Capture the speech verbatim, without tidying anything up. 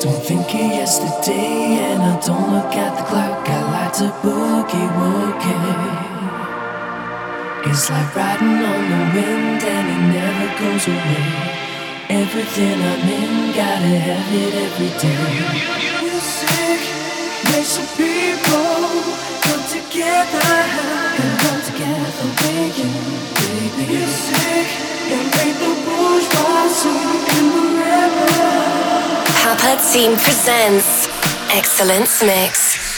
Don't think of yesterday and I don't look at the clock. I like to boogie woogie. It's like riding on the wind and it never goes away. Everything I'm in, gotta have it every day. Music makes some people come together and come together, baby, baby. Music can make the bourgeoisie in the river. Papa Team presents Excellence Mix.